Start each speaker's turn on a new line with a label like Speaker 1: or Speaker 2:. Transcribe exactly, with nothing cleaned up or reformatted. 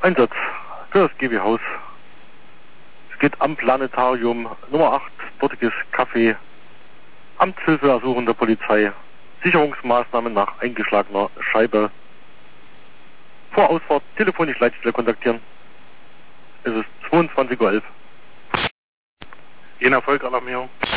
Speaker 1: Einsatz für das G W Haus. Es geht am Planetarium Nummer acht, dortiges Café. Amtshilfe ersuchen der Polizei. Sicherungsmaßnahmen nach eingeschlagener Scheibe. Vor Ausfahrt telefonisch Leitstelle kontaktieren. Es ist zweiundzwanzig Uhr elf.
Speaker 2: Jener Volkalarmierung.